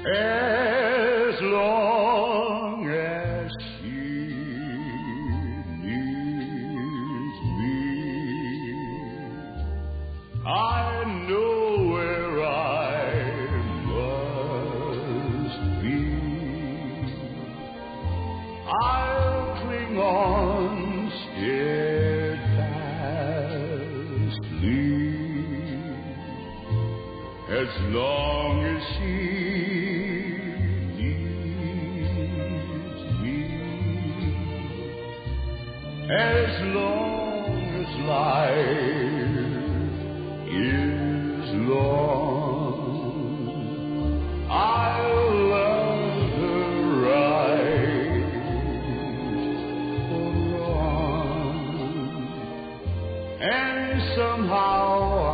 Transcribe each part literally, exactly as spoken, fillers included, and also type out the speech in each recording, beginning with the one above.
as long as she needs me. I know where I must be. I'll cling on steadfastly as long as she needs me, as long as life is long. I'll love her right or wrong, and somehow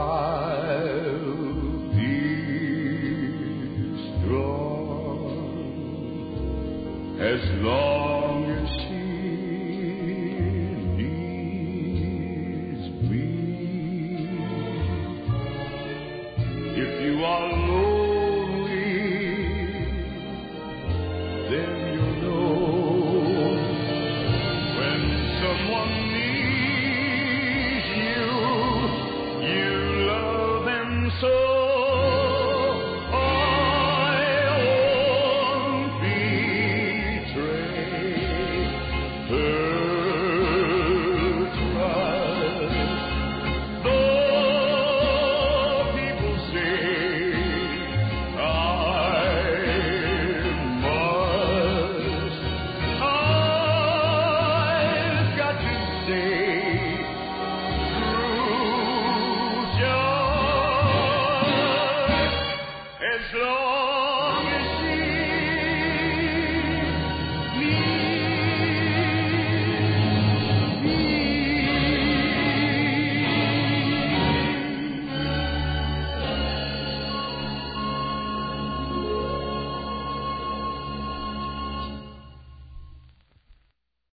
as long as she needs me. If you are lonely